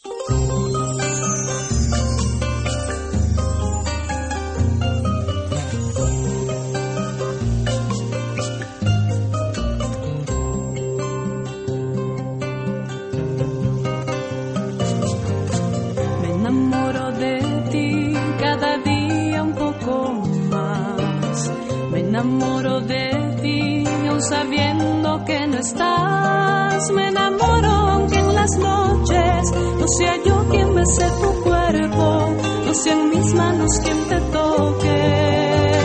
enamoro de ti, aun sabiendo que no estás. Me enamoro aunque en las noches no sea yo quien bese tu cuerpo, no sean mis manos quien te toque.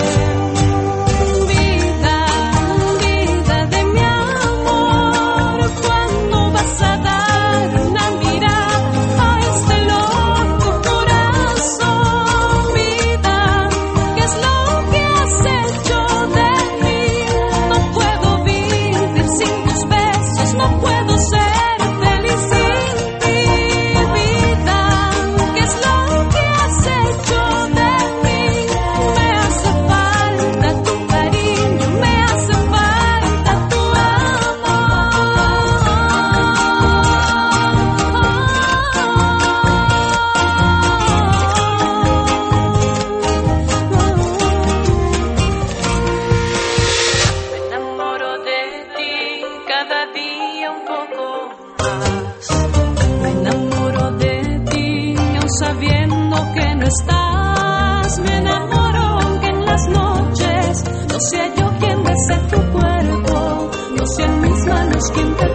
Sabiendo que no estás, me enamoro aunque en las noches no sea yo quien bese tu cuerpo, no sean mis manos quien te